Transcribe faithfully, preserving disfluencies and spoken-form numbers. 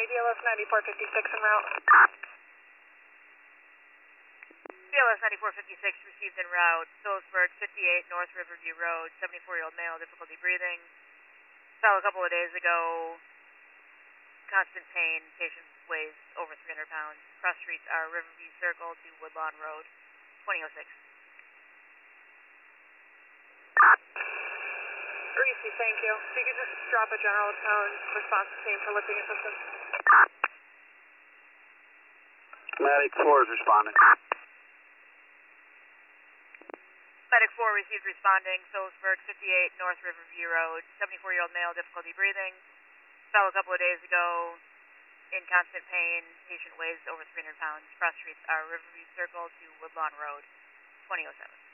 County, D L S ninety-four fifty-six en route. D L S ninety-four fifty-six received en route, Phillipsburg fifty-eight North Riverview Road, seventy-four-year-old male, difficulty breathing. Fell a couple of days ago, constant pain, patient weighs over three hundred pounds. Cross streets are Riverview Circle to Woodlawn Road, twenty oh six. Greasy, thank you. If you could just drop a general tone response team for lifting assistance. Medic four is responding. Medic four received responding, Phillipsburg fifty-eight North Riverview Road, seventy-four-year-old male, difficulty breathing. Fell a couple of days ago, in constant pain, patient weighs over three hundred pounds. Cross streets are Riverview Circle to Woodlawn Road, twenty oh seven.